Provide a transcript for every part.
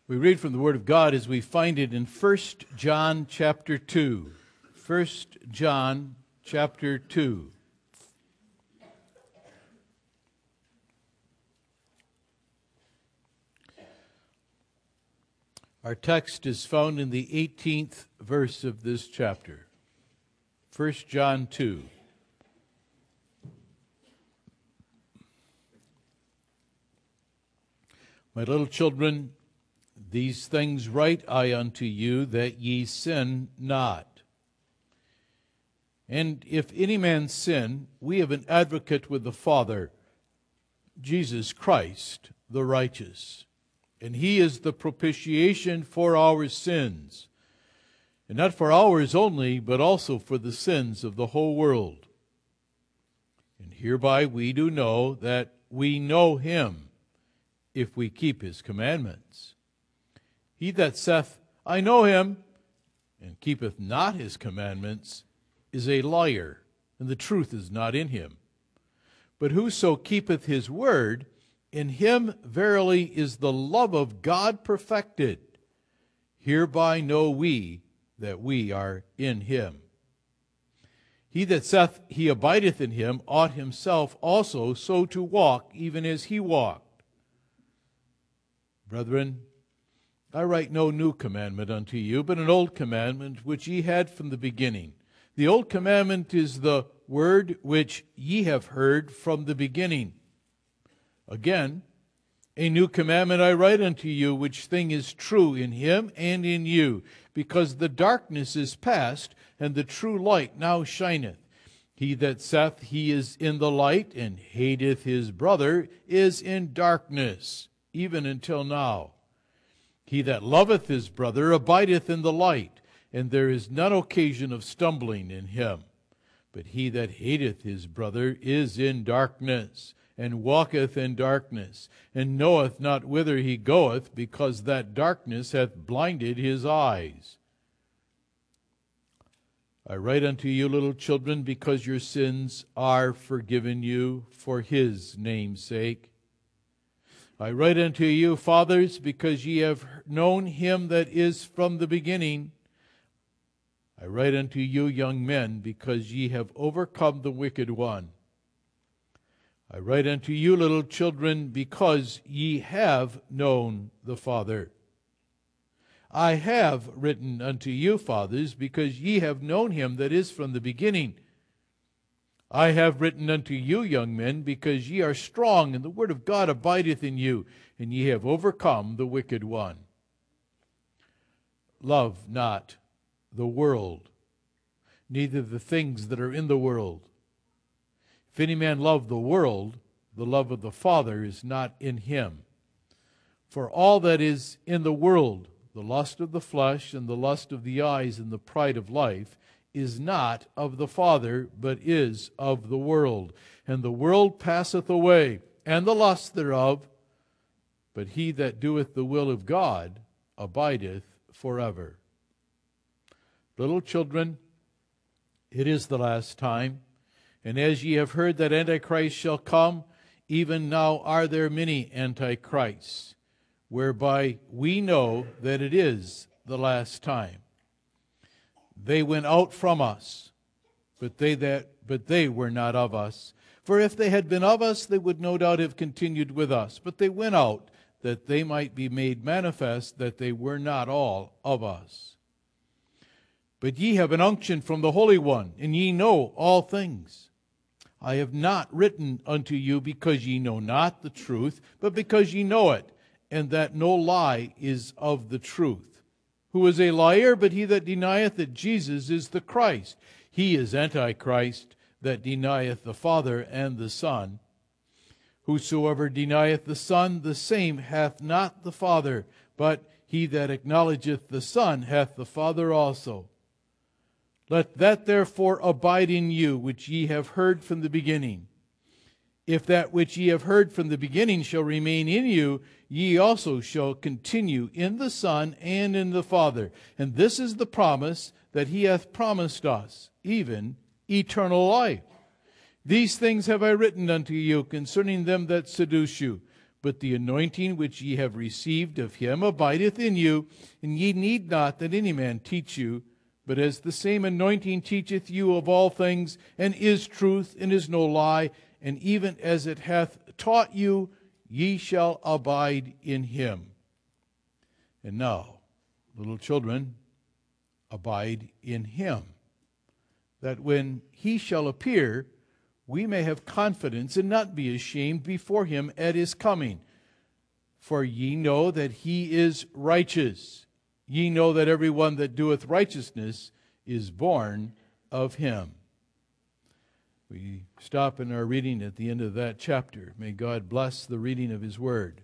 We read from the Word of God as we find it in 1 John chapter 2. 1 John chapter 2. Our text is found in the 18th verse of this chapter. 1 John 2. My little children, these things write I unto you, that ye sin not. And if any man sin, we have an advocate with the Father, Jesus Christ, the righteous. And he is the propitiation for our sins, and not for ours only, but also for the sins of the whole world. And hereby we do know that we know him, if we keep his commandments. He that saith, I know him, and keepeth not his commandments, is a liar, and the truth is not in him. But whoso keepeth his word, in him verily is the love of God perfected. Hereby know we that we are in him. He that saith he abideth in him ought himself also so to walk, even as he walked. Brethren, I write no new commandment unto you, but an old commandment which ye had from the beginning. The old commandment is the word which ye have heard from the beginning. Again, a new commandment I write unto you, which thing is true in him and in you, because the darkness is past, and the true light now shineth. He that saith he is in the light, and hateth his brother, is in darkness, even until now. He that loveth his brother abideth in the light, and there is none occasion of stumbling in him. But he that hateth his brother is in darkness, and walketh in darkness, and knoweth not whither he goeth, because that darkness hath blinded his eyes. I write unto you, little children, because your sins are forgiven you for his name's sake. I write unto you, fathers, because ye have known him that is from the beginning. I write unto you, young men, because ye have overcome the wicked one. I write unto you, little children, because ye have known the Father. I have written unto you, fathers, because ye have known him that is from the beginning. I have written unto you, young men, because ye are strong, and the word of God abideth in you, and ye have overcome the wicked one. Love not the world, neither the things that are in the world. If any man love the world, the love of the Father is not in him. For all that is in the world, the lust of the flesh, and the lust of the eyes, and the pride of life, is not of the Father, but is of the world. And the world passeth away, and the lust thereof, but he that doeth the will of God abideth forever. Little children, it is the last time, and as ye have heard that Antichrist shall come, even now are there many Antichrists, whereby we know that it is the last time. They went out from us, but they were not of us. For if they had been of us, they would no doubt have continued with us. But they went out, that they might be made manifest that they were not all of us. But ye have an unction from the Holy One, and ye know all things. I have not written unto you because ye know not the truth, but because ye know it, and that no lie is of the truth. Who is a liar, but he that denieth that Jesus is the Christ? He is Antichrist, that denieth the Father and the Son. Whosoever denieth the Son, the same hath not the Father, but he that acknowledgeth the Son hath the Father also. Let that therefore abide in you, which ye have heard from the beginning. If that which ye have heard from the beginning shall remain in you, ye also shall continue in the Son and in the Father. And this is the promise that he hath promised us, even eternal life. These things have I written unto you concerning them that seduce you. But the anointing which ye have received of him abideth in you, and ye need not that any man teach you, but as the same anointing teacheth you of all things, and is truth, and is no lie, and even as it hath taught you, ye shall abide in him. And now, little children, abide in him, that when he shall appear, we may have confidence and not be ashamed before him at his coming. For ye know that he is righteous. Ye know that every one that doeth righteousness is born of him. We stop in our reading at the end of that chapter. May God bless the reading of his word.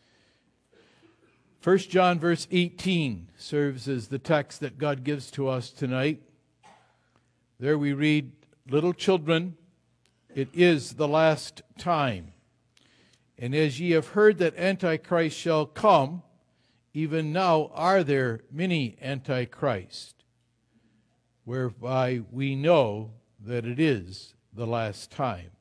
1 John verse 18 serves as the text that God gives to us tonight. There we read, little children, it is the last time. And as ye have heard that Antichrist shall come, even now are there many Antichrists, whereby we know that it is the last time.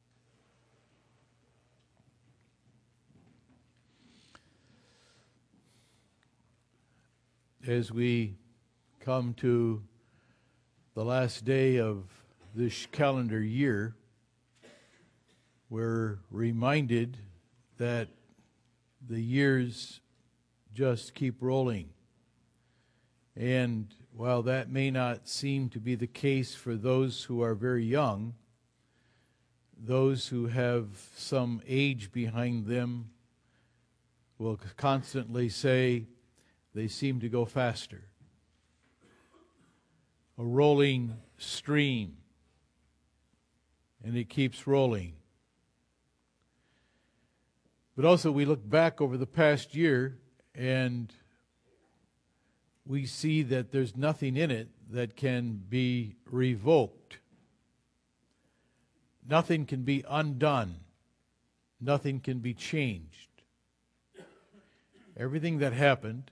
As we come to the last day of this calendar year, we're reminded that the years just keep rolling. And while that may not seem to be the case for those who are very young, those who have some age behind them will constantly say they seem to go faster. A rolling stream, and it keeps rolling. But also we look back over the past year and we see that there's nothing in it that can be revoked. Nothing can be undone. Nothing can be changed. Everything that happened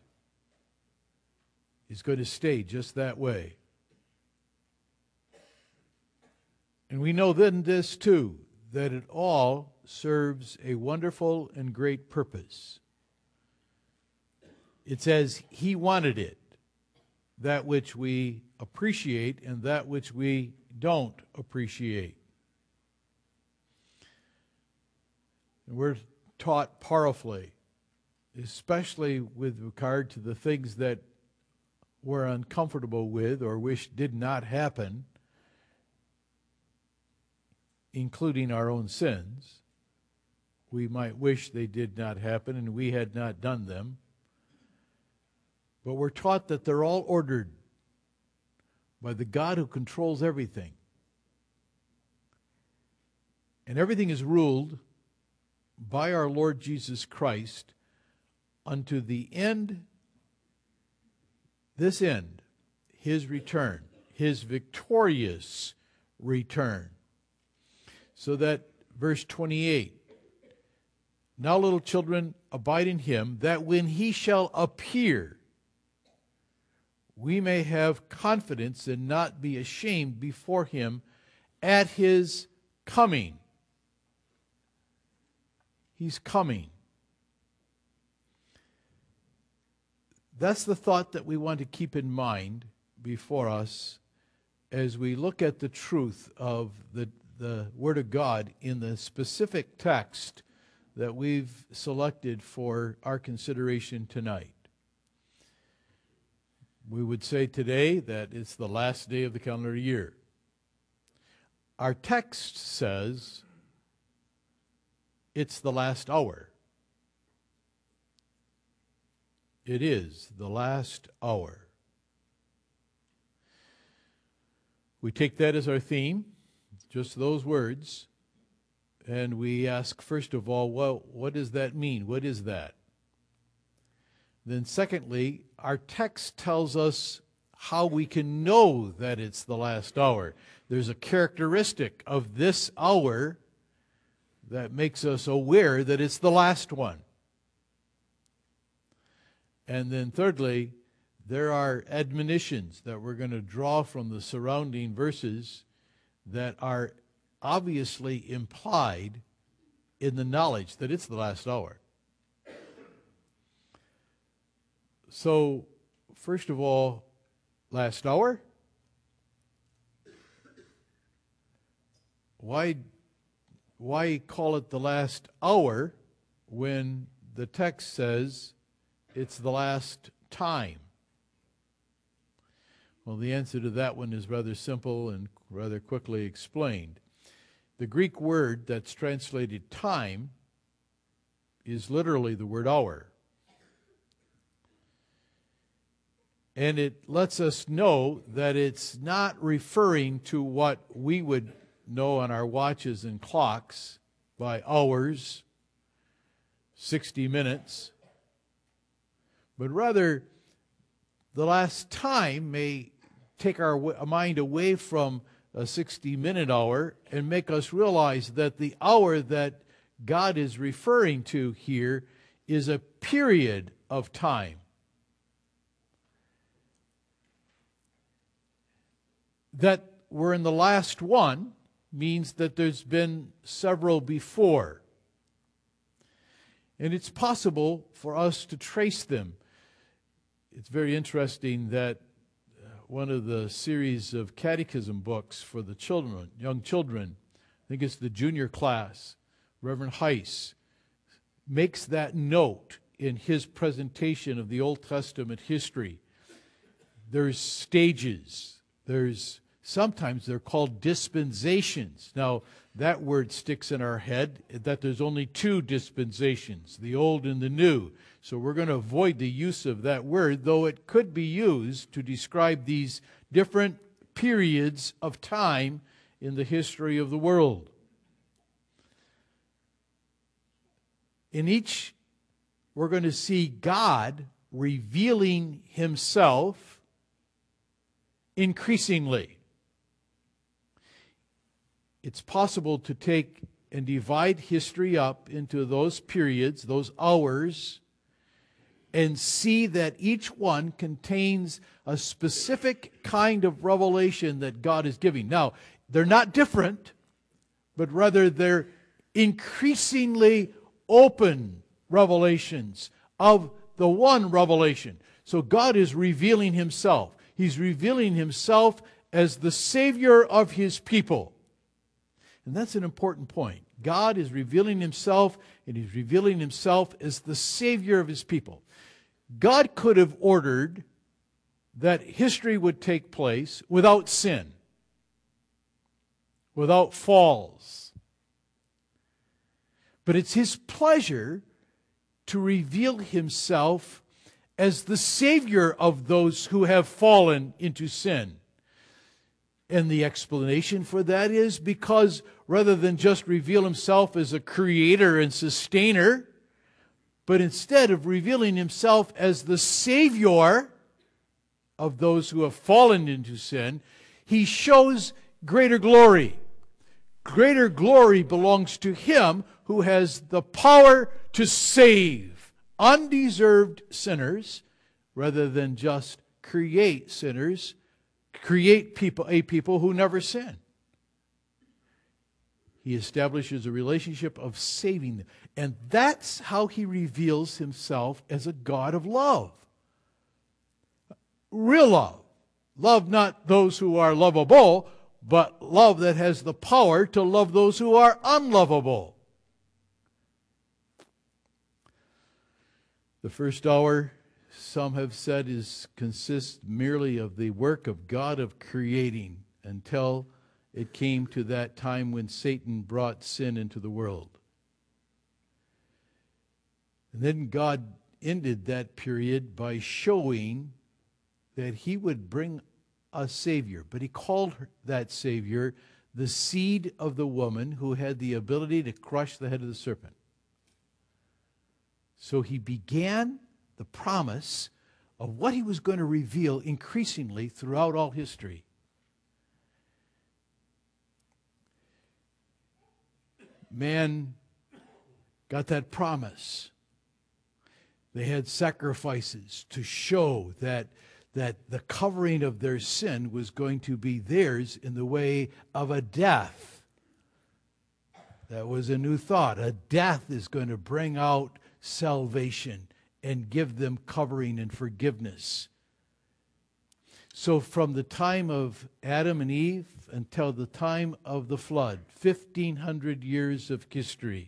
is going to stay just that way. And we know then this too, that it all serves a wonderful and great purpose. It's as he wanted it, that which we appreciate and that which we don't appreciate. And we're taught powerfully, especially with regard to the things that we're uncomfortable with or wish did not happen, including our own sins. We might wish they did not happen and we had not done them. But we're taught that they're all ordered by the God who controls everything. And everything is ruled by our Lord Jesus Christ unto the end, this end, his return, his victorious return. So that verse 28, now little children, abide in him, that when he shall appear, we may have confidence and not be ashamed before him at his coming. He's coming. That's the thought that we want to keep in mind before us as we look at the truth of the Word of God in the specific text that we've selected for our consideration tonight. We would say today that it's the last day of the calendar year. Our text says it's the last hour. It is the last hour. We take that as our theme, just those words, and we ask, first of all, well, what does that mean? What is that? Then secondly, our text tells us how we can know that it's the last hour. There's a characteristic of this hour that makes us aware that it's the last one. And then thirdly, there are admonitions that we're going to draw from the surrounding verses that are obviously implied in the knowledge that it's the last hour. So, first of all, last hour? Why call it the last hour when the text says it's the last time? Well, the answer to that one is rather simple and rather quickly explained. The Greek word that's translated time is literally the word hour. And it lets us know that it's not referring to what we would know on our watches and clocks by hours, 60 minutes, but rather the last time may take our mind away from a 60-minute hour and make us realize that the hour that God is referring to here is a period of time. That we're in the last one means that there's been several before. And it's possible for us to trace them. It's very interesting that one of the series of catechism books for the children, young children, I think it's the junior class, Reverend Heiss, makes that note in his presentation of the Old Testament history. There's stages. Sometimes they're called dispensations. Now, that word sticks in our head, that there's only two dispensations, the old and the new. So we're going to avoid the use of that word, though it could be used to describe these different periods of time in the history of the world. In each, we're going to see God revealing Himself increasingly. It's possible to take and divide history up into those periods, those hours, and see that each one contains a specific kind of revelation that God is giving. Now, they're not different, but rather they're increasingly open revelations of the one revelation. So God is revealing Himself. He's revealing Himself as the Savior of His people. And that's an important point. God is revealing Himself, and He's revealing Himself as the Savior of His people. God could have ordered that history would take place without sin, without falls. But it's His pleasure to reveal Himself as the Savior of those who have fallen into sin. And the explanation for that is because rather than just reveal Himself as a creator and sustainer, but instead of revealing Himself as the Savior of those who have fallen into sin, He shows greater glory. Greater glory belongs to Him who has the power to save undeserved sinners rather than just create sinners, create a people who never sin. He establishes a relationship of saving them. And that's how He reveals Himself as a God of love. Real love. Love not those who are lovable, but love that has the power to love those who are unlovable. The first hour, some have said, consists merely of the work of God of creating until it came to that time when Satan brought sin into the world. And then God ended that period by showing that He would bring a Savior. But He called that Savior the seed of the woman who had the ability to crush the head of the serpent. So He began the promise of what He was going to reveal increasingly throughout all history. Man got that promise. They had sacrifices to show that the covering of their sin was going to be theirs in the way of a death. That was a new thought. A death is going to bring out salvation and give them covering and forgiveness. So from the time of Adam and Eve until the time of the flood, 1,500 years of history,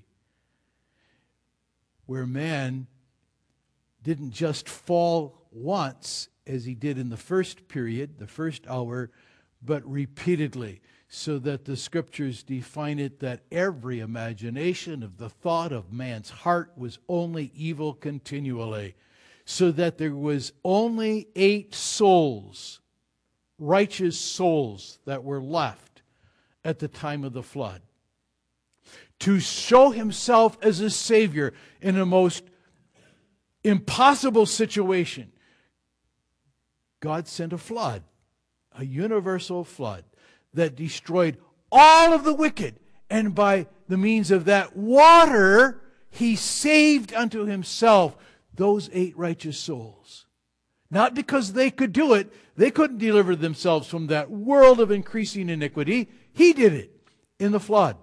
where man didn't just fall once, as he did in the first period, the first hour, but repeatedly, so that the Scriptures define it that every imagination of the thought of man's heart was only evil continually, so that there was only 8 souls, righteous souls, that were left at the time of the flood. To show himself as a Savior in a most impossible situation, God sent a flood, a universal flood that destroyed all of the wicked. And by the means of that water, he saved unto himself those 8 righteous souls. Not because they could do it. They couldn't deliver themselves from that world of increasing iniquity. He did it in the flood.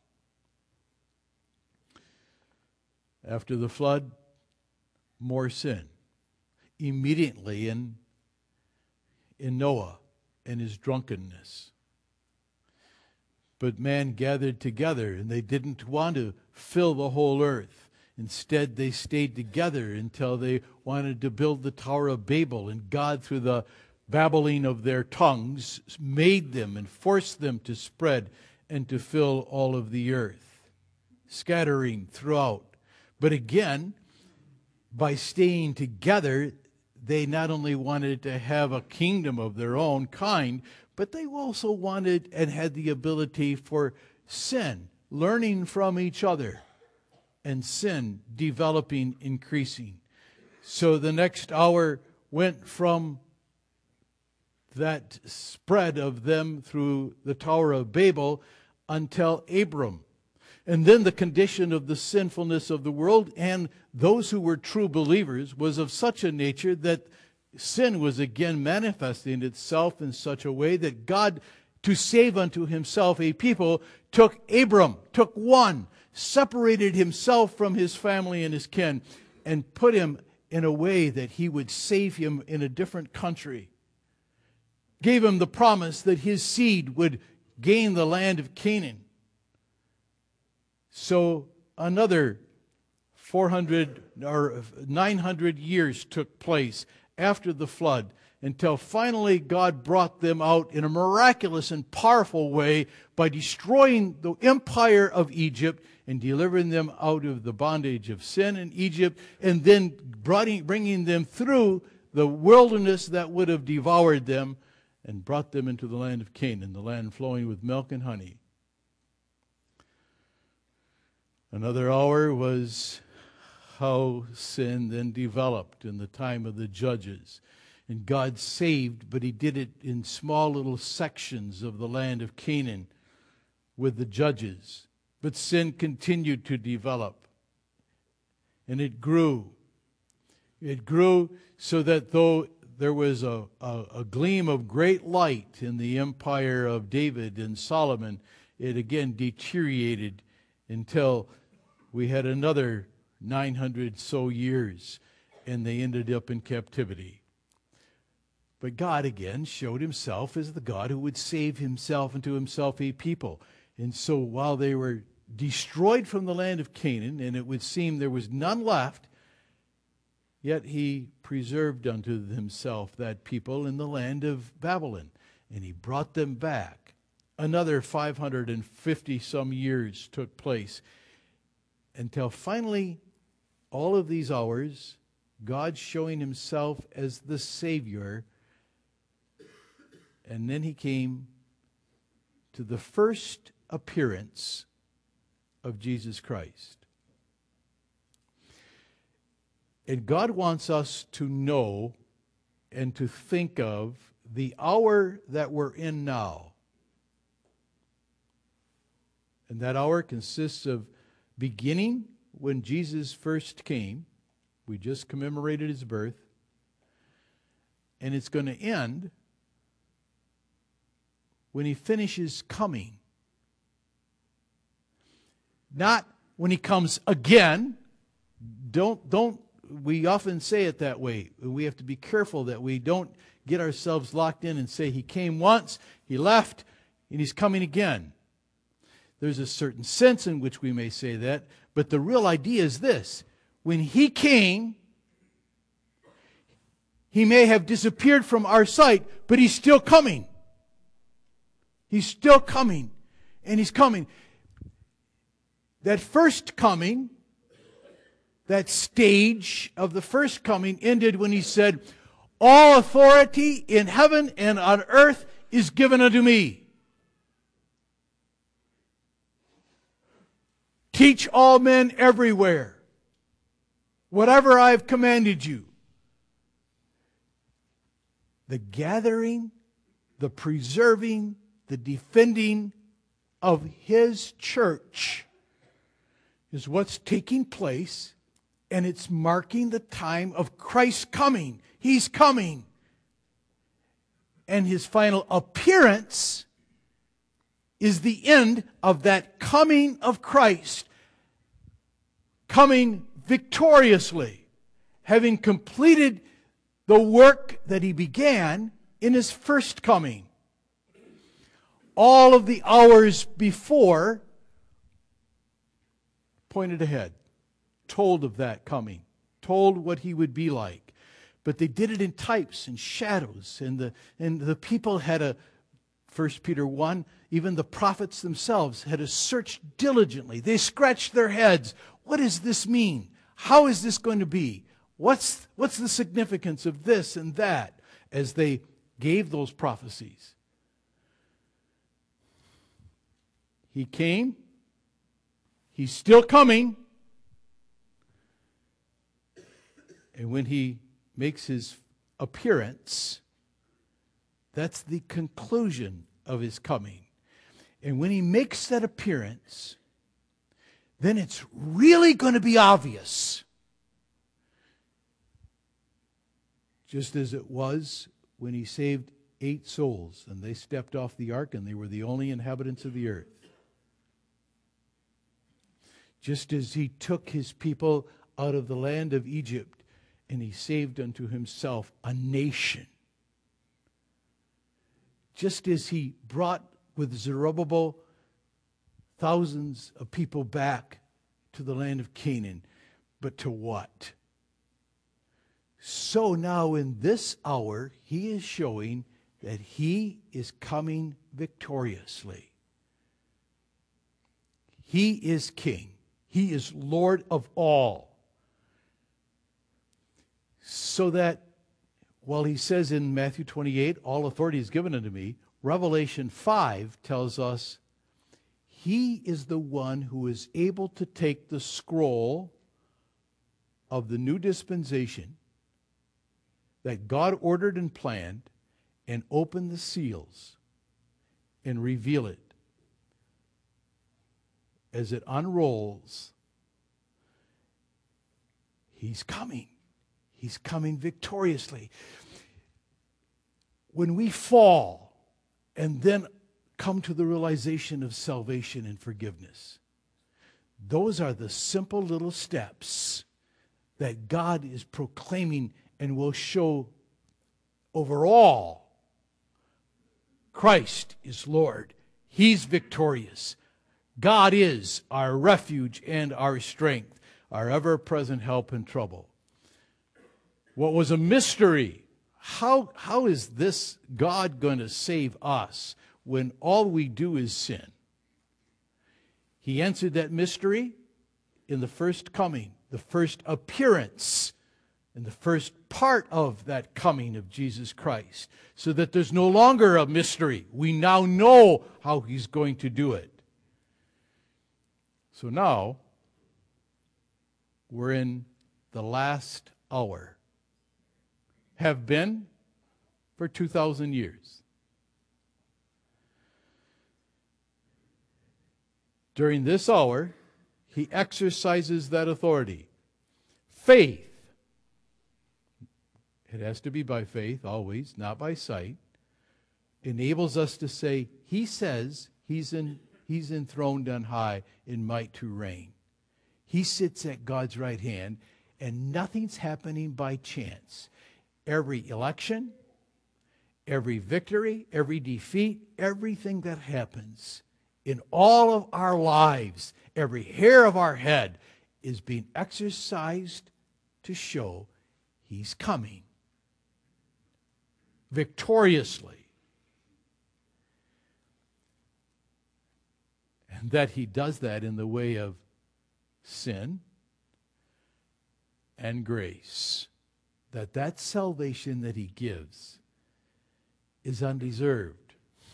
After the flood, more sin. Immediately in Noah and his drunkenness. But man gathered together, and they didn't want to fill the whole earth. Instead, they stayed together until they wanted to build the Tower of Babel. And God, through the babbling of their tongues, made them and forced them to spread and to fill all of the earth, scattering throughout. But again, by staying together, they not only wanted to have a kingdom of their own kind, but they also wanted and had the ability for sin, learning from each other, and sin developing, increasing. So the next hour went from that spread of them through the Tower of Babel until Abram. And then the condition of the sinfulness of the world and those who were true believers was of such a nature that sin was again manifesting itself in such a way that God, to save unto himself a people, took Abram, took one, separated himself from his family and his kin, and put him in a way that he would save him in a different country. Gave him the promise that his seed would gain the land of Canaan. So another 400 or 900 years took place after the flood, until finally God brought them out in a miraculous and powerful way by destroying the empire of Egypt and delivering them out of the bondage of sin in Egypt, and then bringing them through the wilderness that would have devoured them and brought them into the land of Canaan, the land flowing with milk and honey. Another hour was how sin then developed in the time of the judges. And God saved, but he did it in small little sections of the land of Canaan with the judges. But sin continued to develop. And it grew. It grew so that though there was a gleam of great light in the empire of David and Solomon, it again deteriorated until we had another 900 so years, and they ended up in captivity. But God again showed himself as the God who would save himself unto himself a people. And so while they were destroyed from the land of Canaan, and it would seem there was none left, yet he preserved unto himself that people in the land of Babylon, and he brought them back. Another 550 some years took place, until finally, all of these hours, God showing himself as the Savior. And then he came to the first appearance of Jesus Christ. And God wants us to know and to think of the hour that we're in now. And that hour consists of beginning when Jesus first came. We just commemorated his birth. And it's going to end when he finishes coming. Not when he comes again. Don't we often say it that way. We have to be careful that we don't get ourselves locked in and say He came once, He left, and He's coming again. There's a certain sense in which we may say that, but the real idea is this. When He came, He may have disappeared from our sight, but He's still coming. He's still coming, and He's coming. That first coming, that stage of the first coming ended when He said, all authority in heaven and on earth is given unto me. Teach all men everywhere, whatever I have commanded you. The gathering, the preserving, the defending of His church is what's taking place, and it's marking the time of Christ's coming. He's coming. And His final appearance is the end of that coming of Christ, coming victoriously, having completed the work that He began in His first coming. All of the hours before pointed ahead, told of that coming, told what He would be like. But they did it in types and shadows, and the people had a, 1 Peter 1, even the prophets themselves had to search diligently. They scratched their heads. What does this mean? How is this going to be? What's the significance of this and that, as they gave those prophecies? He came. He's still coming. And when He makes His appearance, that's the conclusion of His coming. And when He makes that appearance, then it's really going to be obvious. Just as it was when He saved 8 souls and they stepped off the ark and they were the only inhabitants of the earth. Just as He took His people out of the land of Egypt and He saved unto Himself a nation. Just as He brought with Zerubbabel thousands of people back to the land of Canaan. But to what? So now in this hour, He is showing that He is coming victoriously. He is King. He is Lord of all. So that while He says in Matthew 28, all authority is given unto me, Revelation 5 tells us He is the one who is able to take the scroll of the new dispensation that God ordered and planned and open the seals and reveal it. As it unrolls, He's coming. He's coming victoriously. When we fall and then come to the realization of salvation and forgiveness, those are the simple little steps that God is proclaiming and will show overall. Christ is Lord. He's victorious. God is our refuge and our strength, our ever-present help in trouble. What was a mystery? How is this God going to save us when all we do is sin? He answered that mystery in the first coming, the first appearance, and the first part of that coming of Jesus Christ, so that there's no longer a mystery. We now know how He's going to do it. So now, we're in the last hour. Have been for 2,000 years. During this hour, He exercises that authority. Faith. It has to be by faith, always, not by sight. Enables us to say, He says He's enthroned on high in might to reign. He sits at God's right hand, And nothing's happening by chance. Every election, every victory, every defeat, everything that happens in all of our lives, every hair of our head is being exercised to show He's coming victoriously. And that He does that in the way of sin and grace. That salvation that He gives is undeserved.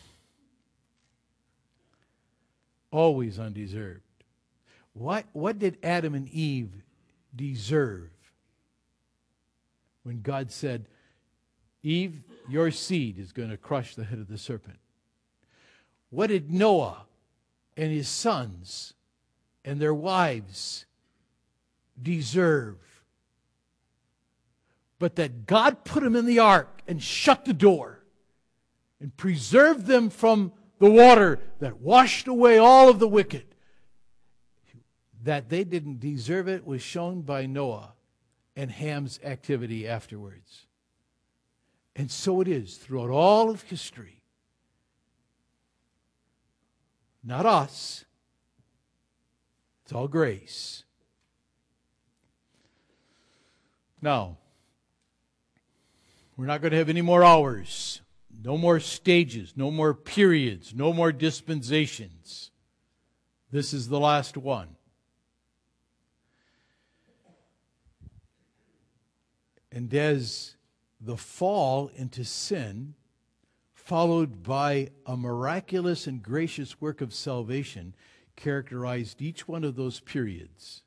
Always undeserved. What did Adam and Eve deserve when God said, Eve, your seed is going to crush the head of the serpent? What did Noah and his sons and their wives deserve? But that God put them in the ark and shut the door and preserved them from the water that washed away all of the wicked. That they didn't deserve it was shown by Noah and Ham's activity afterwards. And so it is throughout all of history. Not us. It's all grace. Now, we're not going to have any more hours, no more stages, no more periods, no more dispensations. This is the last one. And as the fall into sin, followed by a miraculous and gracious work of salvation, characterized each one of those periods.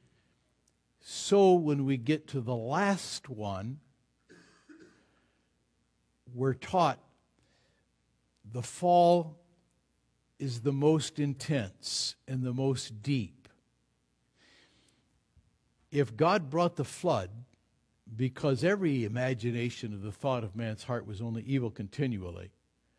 So when we get to the last one, we're taught the fall is the most intense and the most deep. If God brought the flood because every imagination of the thought of man's heart was only evil continually,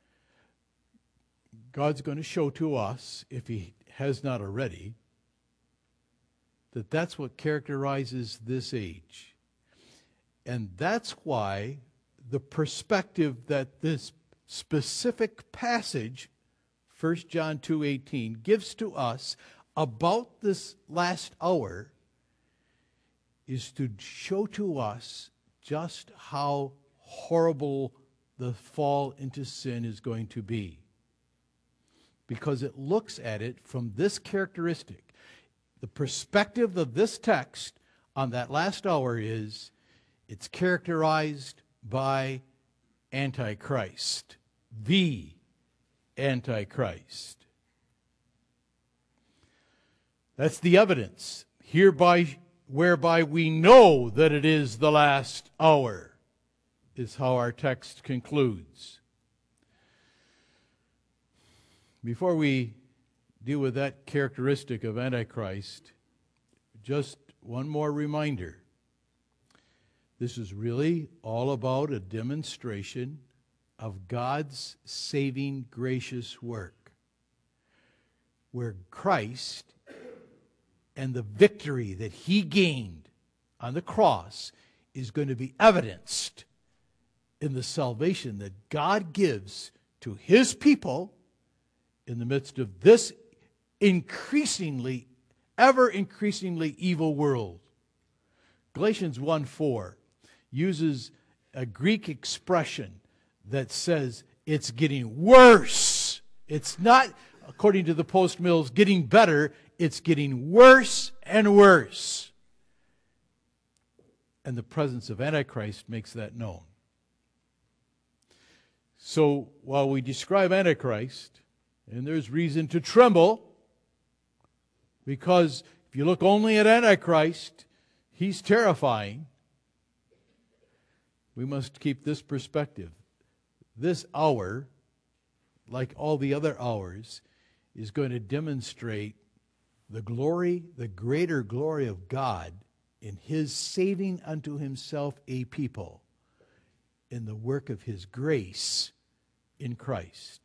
God's going to show to us, if He has not already, that that's what characterizes this age. And that's why the perspective that this specific passage, 1 John 2:18, gives to us about this last hour is to show to us just how horrible the fall into sin is going to be. Because it looks at it from this characteristic. The perspective of this text on that last hour is it's characterized by Antichrist, the Antichrist. That's the evidence whereby we know that it is the last hour, is how our text concludes. Before we deal with that characteristic of Antichrist, just one more reminder. This is really all about a demonstration of God's saving, gracious work, where Christ and the victory that He gained on the cross is going to be evidenced in the salvation that God gives to His people in the midst of this ever increasingly evil world. Galatians 1:4 uses a Greek expression that says it's getting worse. It's not, according to the Post-Mills, getting better. It's getting worse and worse. And the presence of Antichrist makes that known. So while we describe Antichrist, and there's reason to tremble, because if you look only at Antichrist, he's terrifying. We must keep this perspective. This hour, like all the other hours, is going to demonstrate the glory, the greater glory of God in His saving unto Himself a people in the work of His grace in Christ.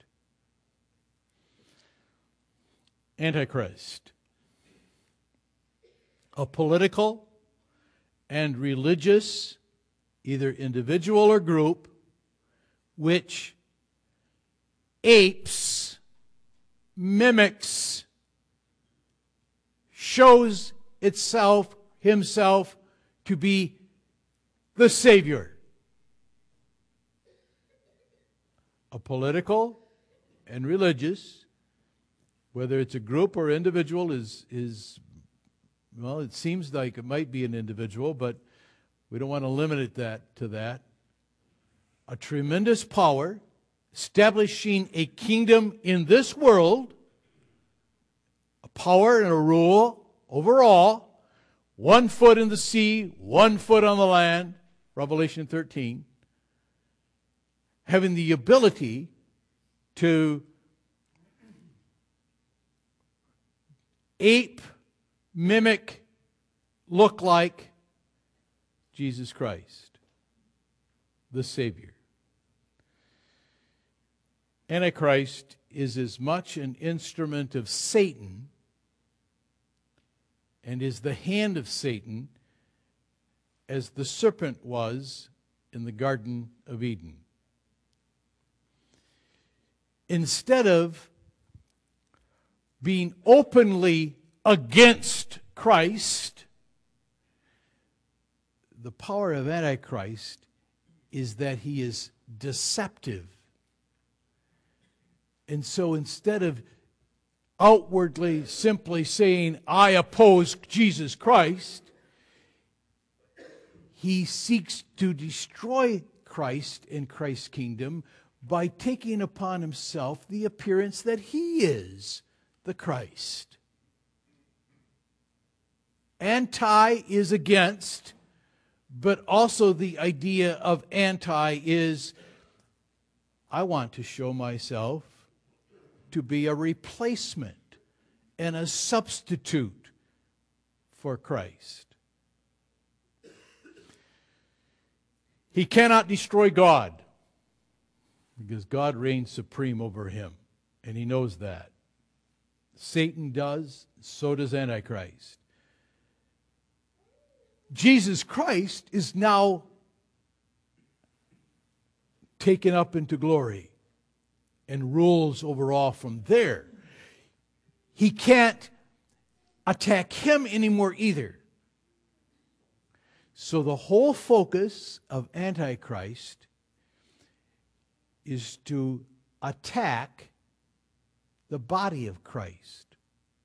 Antichrist, a political and religious, either individual or group, which apes, mimics, shows himself to be the Savior. A political and religious, whether it's a group or individual, well, it seems like it might be an individual, but we don't want to limit it to that. A tremendous power establishing a kingdom in this world, a power and a rule over all, 1 foot in the sea, 1 foot on the land, Revelation 13, having the ability to ape, mimic, look like Jesus Christ, the Savior. Antichrist is as much an instrument of Satan and is the hand of Satan as the serpent was in the Garden of Eden. Instead of being openly against Christ, the power of Antichrist is that he is deceptive. And so instead of outwardly simply saying, I oppose Jesus Christ, he seeks to destroy Christ and Christ's kingdom by taking upon himself the appearance that he is the Christ. Anti is against, but also the idea of anti is, I want to show myself to be a replacement and a substitute for Christ. He cannot destroy God because God reigns supreme over him, and he knows that. Satan does, so does Antichrist. Jesus Christ is now taken up into glory and rules over all from there. He can't attack him anymore either. So the whole focus of Antichrist is to attack the body of Christ.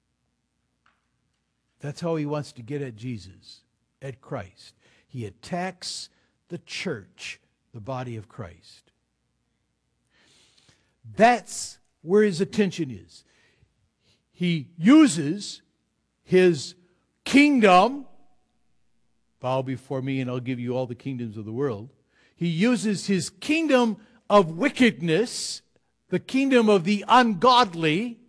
That's how he wants to get at Jesus, at Christ. He attacks the church, the body of Christ. That's where his attention is. He uses his kingdom, bow before me and I'll give you all the kingdoms of the world. He uses his kingdom of wickedness, the kingdom of the ungodly.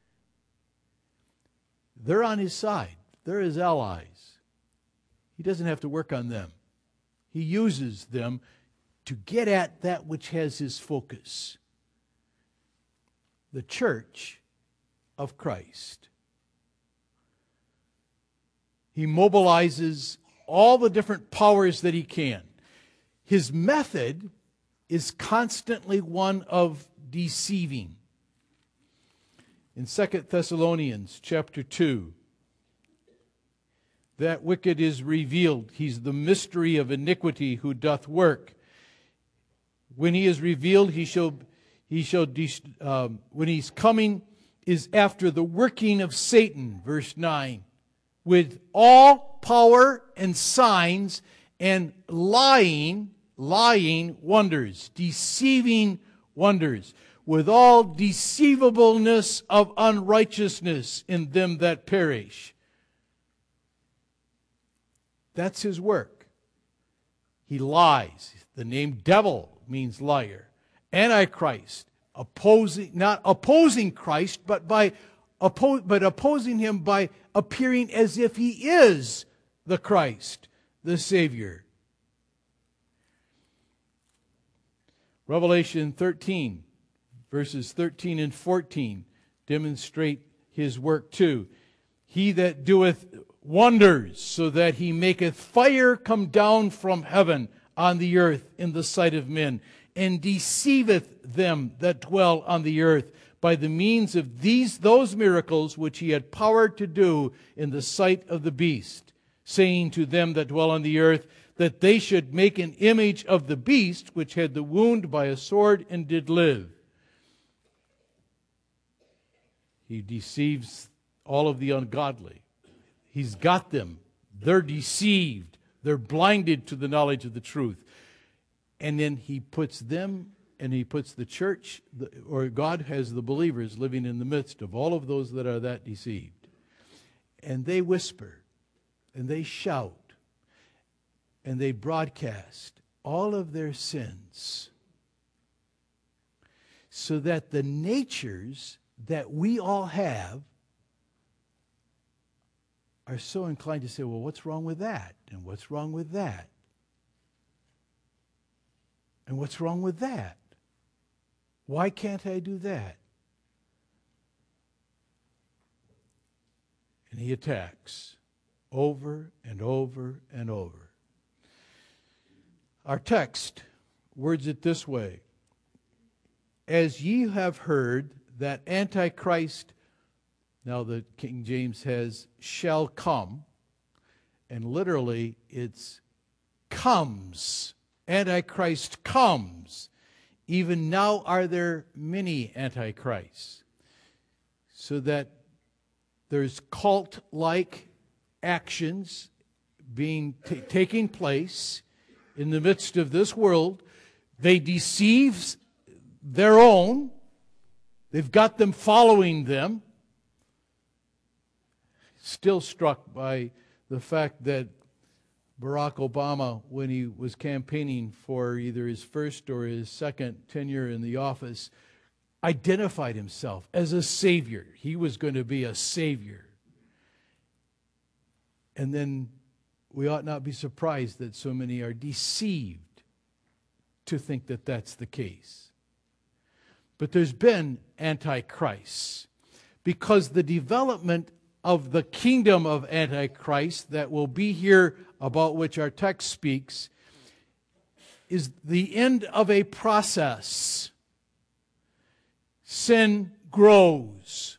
They're on his side. They're his allies. He doesn't have to work on them. He uses them to get at that which has his focus. The church of Christ. He mobilizes all the different powers that he can. His method is constantly one of deceiving. In 2 Thessalonians chapter 2, that wicked is revealed. He's the mystery of iniquity who doth work. When he is revealed, when he's coming is after the working of Satan, verse 9, with all power and signs and lying wonders, deceiving wonders, with all deceivableness of unrighteousness in them that perish. That's his work. He lies. The name devil means liar. Antichrist, not opposing Christ, but opposing him by appearing as if he is the Christ, the Savior. Revelation 13, verses 13 and 14 demonstrate his work too. He that doeth wonders, so that he maketh fire come down from heaven on the earth in the sight of men, and deceiveth them that dwell on the earth by the means of those miracles which he had power to do in the sight of the beast, saying to them that dwell on the earth, that they should make an image of the beast, which had the wound by a sword and did live. He deceives all of the ungodly. He's got them. They're deceived. They're blinded to the knowledge of the truth. And then he puts them, and he puts the church, or God has the believers living in the midst of all of those that are that deceived. And they whisper, and they shout, and they broadcast all of their sins, so that the natures that we all have are so inclined to say, well, what's wrong with that? And what's wrong with that? And what's wrong with that? Why can't I do that? And he attacks over and over and over. Our text words it this way: as ye have heard that Antichrist, now the King James has, shall come, and literally it's comes. Antichrist comes. Even now are there many antichrists. So that there's cult-like actions taking place in the midst of this world. They deceive their own. They've got them following them. Still struck by the fact that Barack Obama, when he was campaigning for either his first or his second tenure in the office, identified himself as a savior. He was going to be a savior. And then we ought not be surprised that so many are deceived to think that that's the case. But there's been antichrists, because the development of the kingdom of Antichrist that will be here, about which our text speaks, is the end of a process. Sin grows.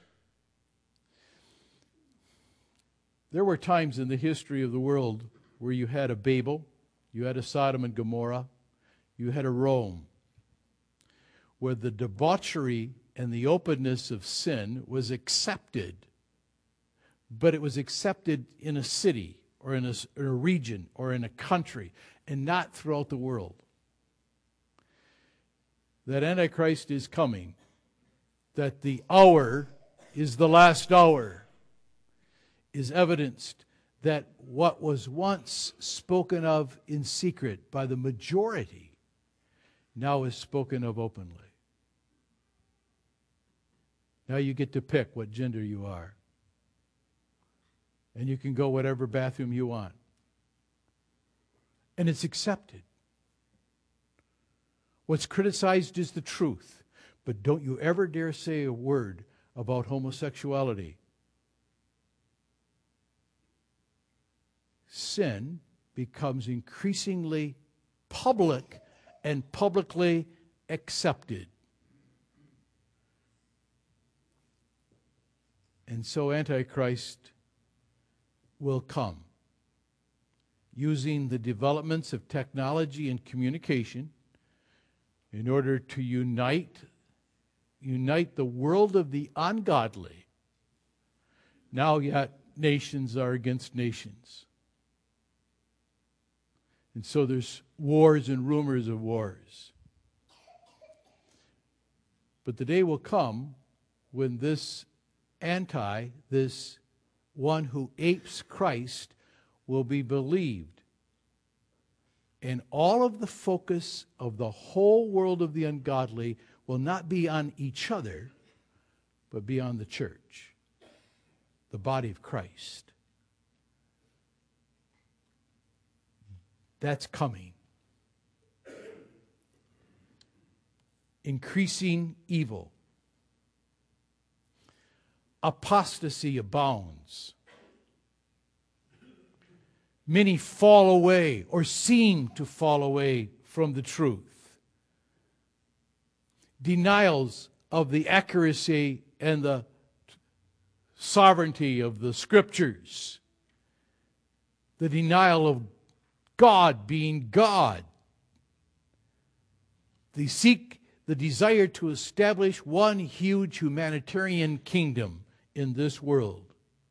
There were times in the history of the world where you had a Babel, you had a Sodom and Gomorrah, you had a Rome, where the debauchery and the openness of sin was accepted, but it was accepted in a city or in a region or in a country, and not throughout the world. That Antichrist is coming, that the hour is the last hour, is evidenced that what was once spoken of in secret by the majority now is spoken of openly. Now you get to pick what gender you are. And you can go whatever bathroom you want. And it's accepted. What's criticized is the truth. But don't you ever dare say a word about homosexuality. Sin becomes increasingly public and publicly accepted. And so Antichrist will come, using the developments of technology and communication in order to unite the world of the ungodly. Now yet nations are against nations. And so there's wars and rumors of wars. But the day will come when this one who apes Christ, will be believed. And all of the focus of the whole world of the ungodly will not be on each other, but be on the church, the body of Christ. That's coming. Increasing evil. apostasy abounds. Many fall away or seem to fall away from the truth. Denials of the accuracy and the sovereignty of the Scriptures. The denial of God being God. They seek the desire to establish one huge humanitarian kingdom in this world,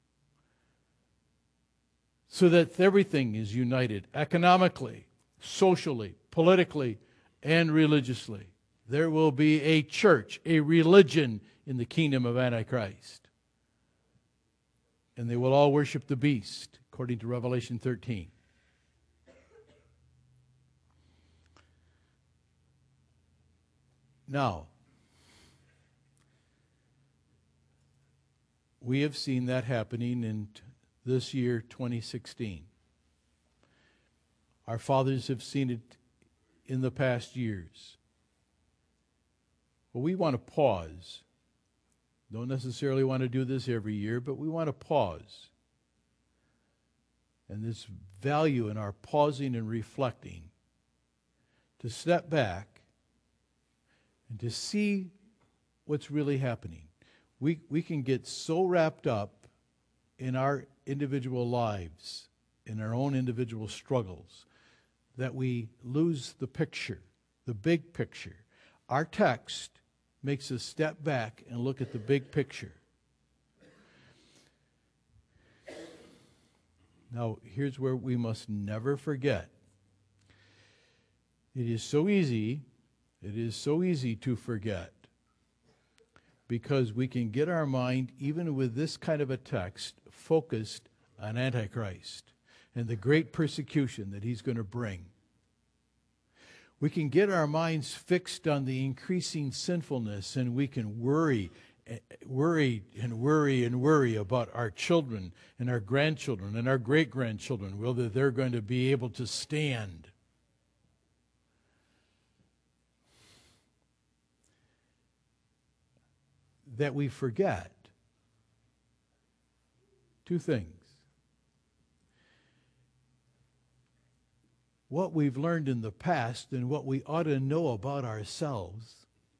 so that everything is united economically, socially, politically, and religiously. There will be a church, a religion in the kingdom of Antichrist. And they will all worship the beast, according to Revelation 13. Now, we have seen that happening in this year, 2016. Our fathers have seen it in the past years. Well, we want to pause. Don't necessarily want to do this every year, but we want to pause. And there's value in our pausing and reflecting to step back and to see what's really happening. We can get so wrapped up in our individual lives, in our own individual struggles, that we lose the picture, the big picture. Our text makes us step back and look at the big picture. Now, here's where we must never forget. It is so easy to forget, because we can get our mind, even with this kind of a text, focused on Antichrist and the great persecution that he's going to bring. We can get our minds fixed on the increasing sinfulness, and we can worry about our children and our grandchildren and our great-grandchildren, whether they're going to be able to stand. That we forget two things. What we've learned in the past and what we ought to know about ourselves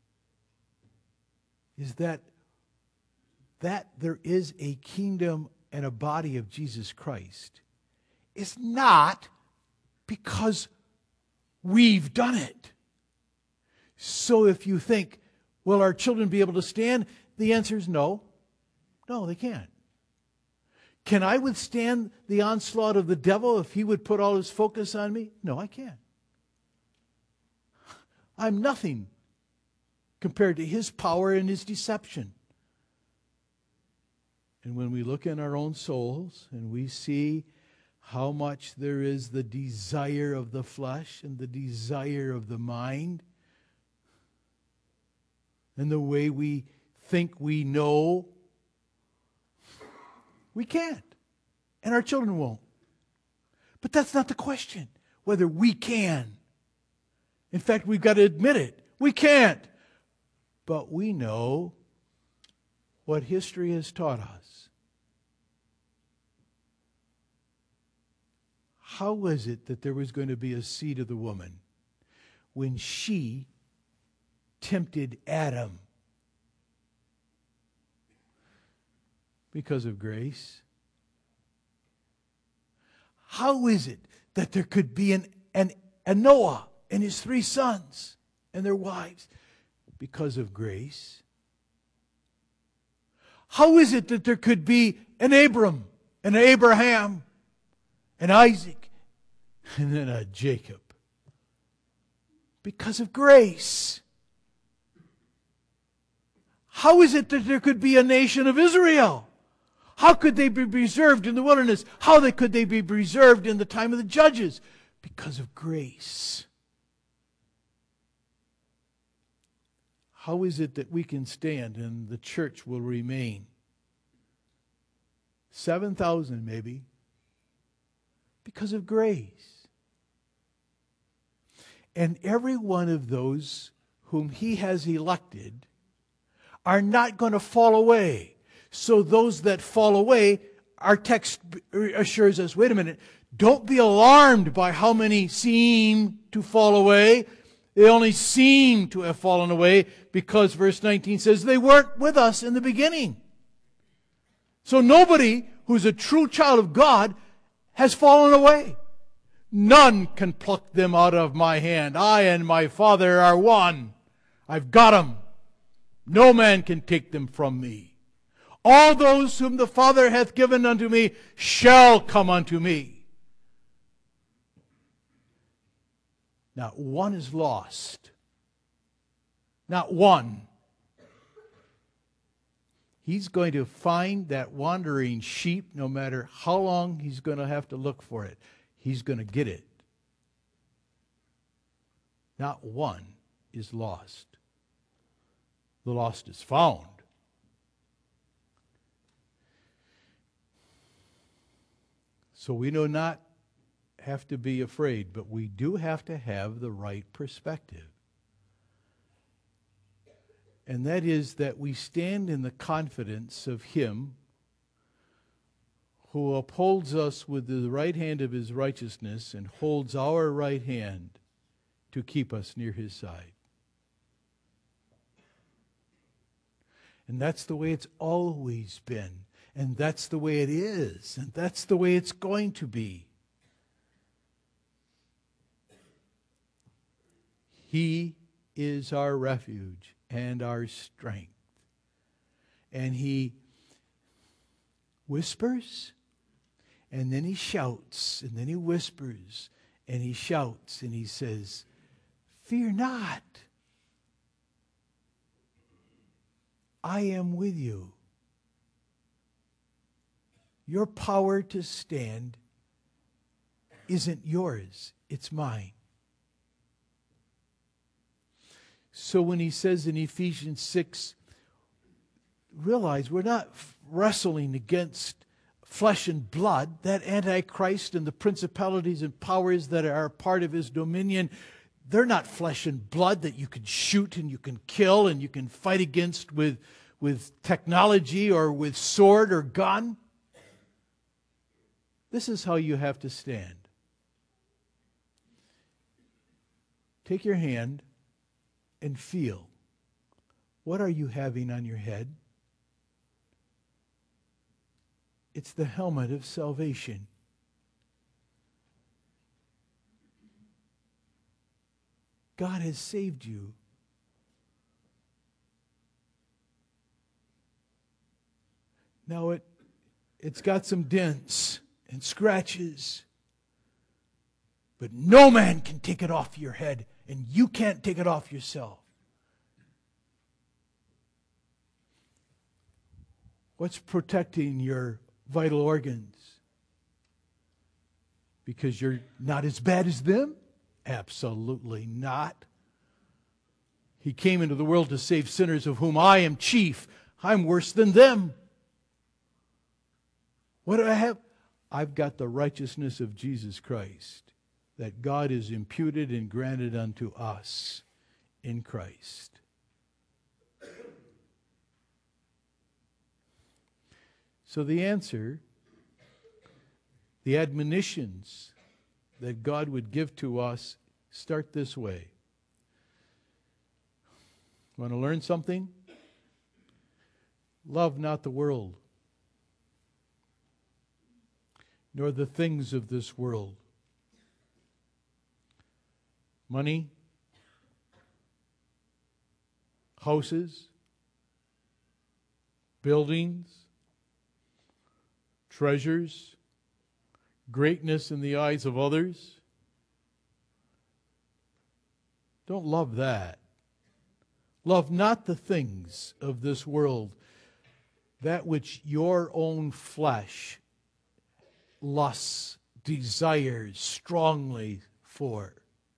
is that there is a kingdom and a body of Jesus Christ. It's not because we've done it. So if you think, will our children be able to stand? The answer is no. No, they can't. Can I withstand the onslaught of the devil if he would put all his focus on me? No, I can't. I'm nothing compared to his power and his deception. And when we look in our own souls and we see how much there is the desire of the flesh and the desire of the mind, and the way we think we know, we can't. And our children won't. But that's not the question, whether we can. In fact, we've got to admit it. We can't. But we know what history has taught us. How was it that there was going to be a seed of the woman when she tempted Adam? Because of grace. How is it that there could be a Noah and his 3 sons and their wives? Because of grace. How is it that there could be an Abram and an Abraham and Isaac and then a Jacob? Because of grace. How is it that there could be a nation of Israel? How could they be preserved in the wilderness? How could they be preserved in the time of the judges? Because of grace. How is it that we can stand and the church will remain? 7,000 maybe. Because of grace. And every one of those whom he has elected are not going to fall away. So those that fall away, our text assures us, wait a minute, don't be alarmed by how many seem to fall away. They only seem to have fallen away because verse 19 says they weren't with us in the beginning. So nobody who's a true child of God has fallen away. None can pluck them out of my hand. I and my Father are one. I've got them. No man can take them from me. All those whom the Father hath given unto me shall come unto me. Not one is lost. Not one. He's going to find that wandering sheep no matter how long he's going to have to look for it. He's going to get it. Not one is lost. The lost is found. So we do not have to be afraid, but we do have to have the right perspective. And that is that we stand in the confidence of Him who upholds us with the right hand of His righteousness and holds our right hand to keep us near His side. And that's the way it's always been. And that's the way it is. And that's the way it's going to be. He is our refuge and our strength. And He whispers, and then He shouts, and then He whispers, and He shouts, and He says, "Fear not. I am with you." Your power to stand isn't yours, it's mine. So when he says in Ephesians 6, realize we're not wrestling against flesh and blood. That Antichrist and the principalities and powers that are part of his dominion, they're not flesh and blood that you can shoot and you can kill and you can fight against with technology or with sword or gun. This is how you have to stand. Take your hand and feel. What are you having on your head? It's the helmet of salvation. God has saved you. Now it's got some dents and scratches, but no man can take it off your head, and you can't take it off yourself. What's protecting your vital organs? Because you're not as bad as them? Absolutely not. He came into the world to save sinners, of whom I am chief. I'm worse than them. What do I have? I've got the righteousness of Jesus Christ that God is imputed and granted unto us in Christ. So the answer, the admonitions that God would give to us start this way. Want to learn something? Love not the world, nor the things of this world. Money, houses, buildings, treasures, greatness in the eyes of others. Don't love that. Love not the things of this world, that which your own flesh lusts, desires strongly for.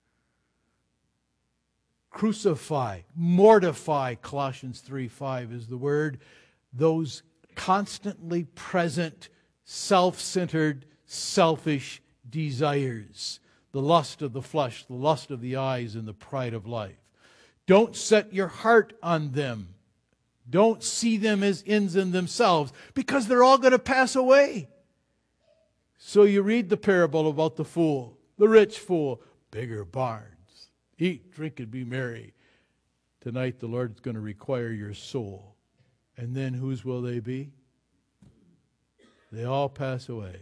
Crucify, mortify, Colossians 3:5 is the word, those constantly present, self-centered, selfish desires. The lust of the flesh, the lust of the eyes, and the pride of life. Don't set your heart on them. Don't see them as ends in themselves, because they're all going to pass away. So you read the parable about the fool, the rich fool, bigger barns. Eat, drink, and be merry. Tonight the Lord's going to require your soul. And then whose will they be? They all pass away.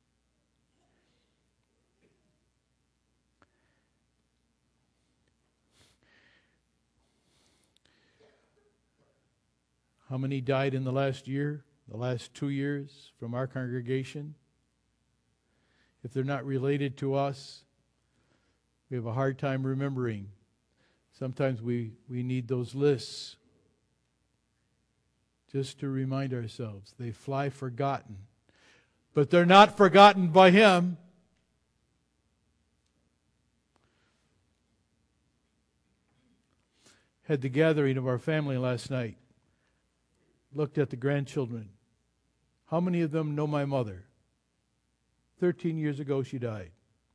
How many died in the last year, the last 2 years from our congregation? If they're not related to us, we have a hard time remembering. Sometimes we need those lists just to remind ourselves. They fly forgotten. But they're not forgotten by Him. Had the gathering of our family last night. Looked at the grandchildren. How many of them know my mother? 13 years ago she died.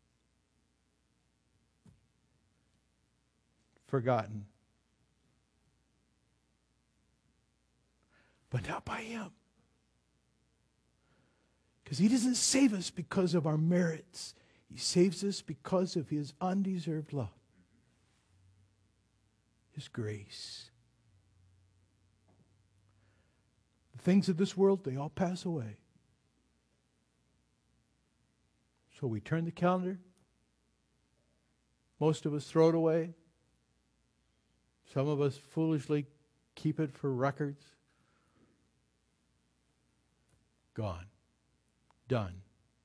Forgotten. But not by Him. Because He doesn't save us because of our merits. He saves us because of His undeserved love. His grace. The things of this world, they all pass away. So we turn the calendar. Most of us throw it away. Some of us foolishly keep it for records. Gone. Done.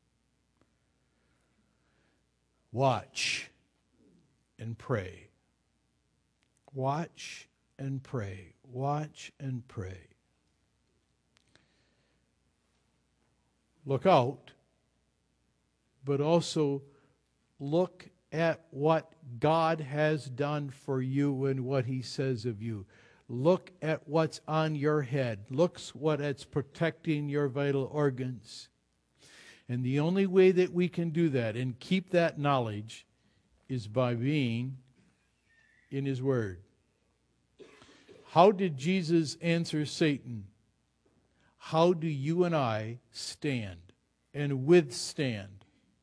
Watch and pray. Watch and pray. Watch and pray. Look out, but also look at what God has done for you and what He says of you. Look at what's on your head. Look what it's protecting your vital organs. And the only way that we can do that and keep that knowledge is by being in His Word. How did Jesus answer Satan? How do you and I stand and withstand?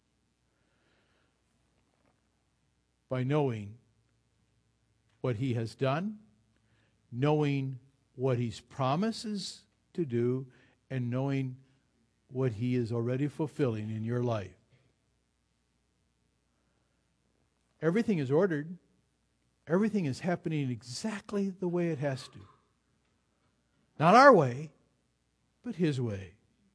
By knowing what He has done, knowing what He promises to do, and knowing what He is already fulfilling in your life. Everything is ordered. Everything is happening exactly the way it has to. Not our way, but His way.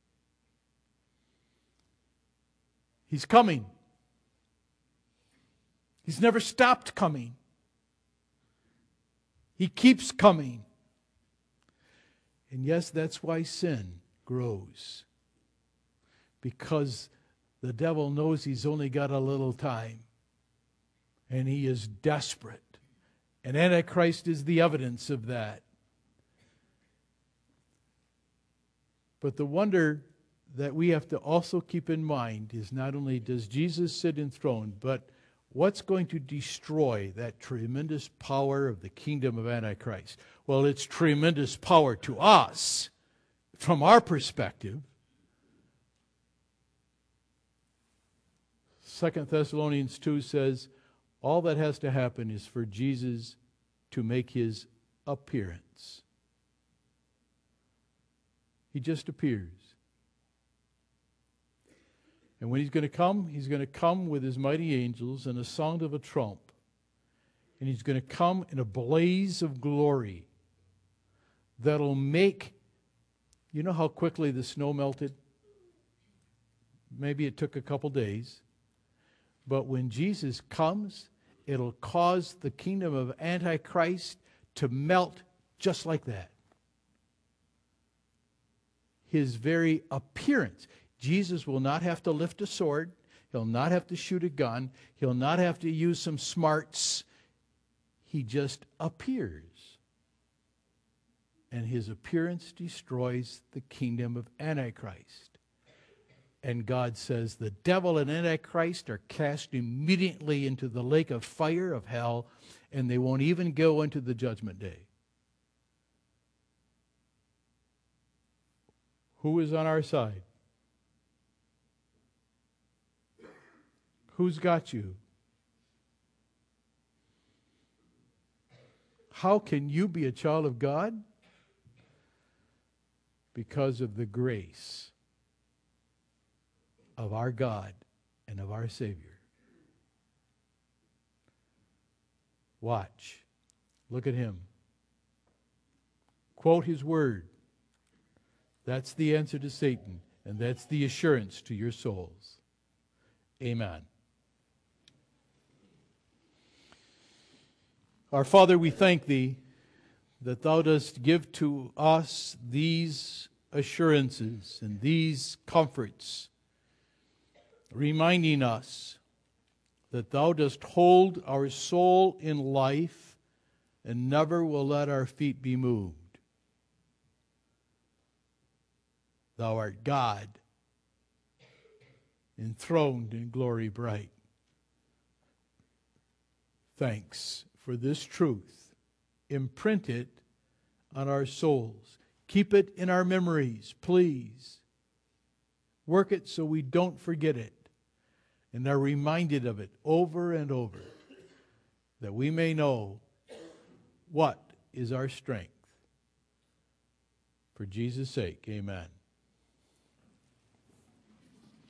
He's coming. He's never stopped coming. He keeps coming. And yes, that's why sin grows. Because the devil knows he's only got a little time. And he is desperate. And Antichrist is the evidence of that. But the wonder that we have to also keep in mind is not only does Jesus sit enthroned, but what's going to destroy that tremendous power of the kingdom of Antichrist? Well, it's tremendous power to us from our perspective. 2 Thessalonians 2 says, all that has to happen is for Jesus to make His appearance. He just appears. And when He's going to come with His mighty angels and a sound of a trump. And He's going to come in a blaze of glory that'll make, you know how quickly the snow melted? Maybe it took a couple days. But when Jesus comes, it'll cause the kingdom of Antichrist to melt just like that. His very appearance. Jesus will not have to lift a sword. He'll not have to shoot a gun. He'll not have to use some smarts. He just appears. And His appearance destroys the kingdom of Antichrist. And God says the devil and Antichrist are cast immediately into the lake of fire of hell, and they won't even go into the judgment day. Who is on our side? Who's got you? How can you be a child of God? Because of the grace of our God and of our Savior. Watch. Look at him. Quote his word. That's the answer to Satan, and that's the assurance to your souls. Amen. Our Father, we thank thee that thou dost give to us these assurances and these comforts, reminding us that thou dost hold our soul in life and never will let our feet be moved. Thou art God, enthroned in glory bright. Thanks for this truth. Imprint it on our souls. Keep it in our memories, please. Work it so we don't forget it and are reminded of it over and over, that we may know what is our strength. For Jesus' sake, amen.